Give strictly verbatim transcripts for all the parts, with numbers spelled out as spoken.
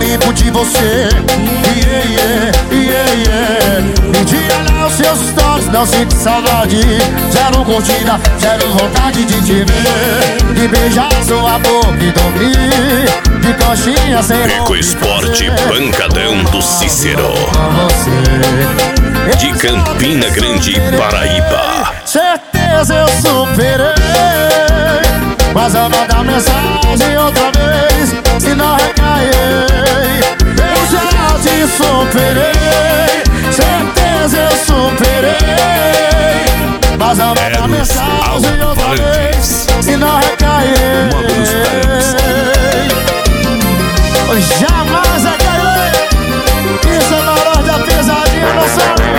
limpo de você. Yeah, yeah, yeah, yeah. Me diga lá os seus stories, não sinto saudade. Zero curtida, zero vontade de te ver, de beijar sua boca e dormir de coxinha sem Eco Esporte Pancadão do Cícero, de Campina Grande, Paraíba. Certeza eu superei, mas eu mandar mensagem outra vez, se não recair. Eu já te superei, certeza eu superei, mas eu mandar mensagem outra vez, se não recair. Jamais recairei. Isso é maior da pesadinha, não sabe?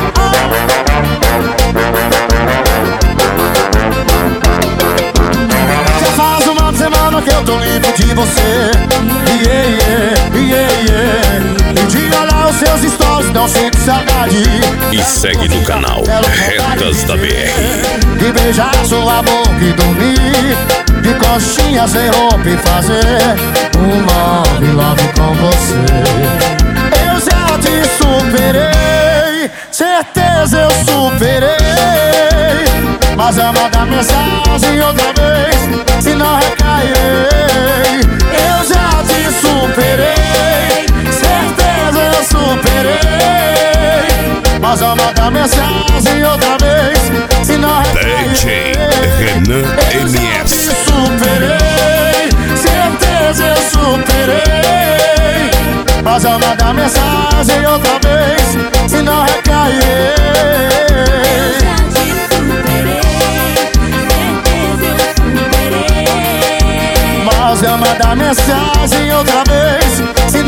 Que eu tô limpo de você. Yeah, yeah, yeah, yeah. Me diga lá os seus stories, não sinto saudade. E segue no canal Retas da B R. De beijar sua boca e dormir de coxinha sem roupa e fazer um love, love com você. Eu já te superei, certeza eu superei, mas eu mandar mensagem outra vez, se não recair. Eu já te superei, certeza eu superei, mas eu mandar mensagem outra vez, se não recair. D J Renan M S. Eu já te superei, certeza eu superei, mas eu mandar mensagem outra vez, se não recair. Mas eu mandar mensagem outra vez, se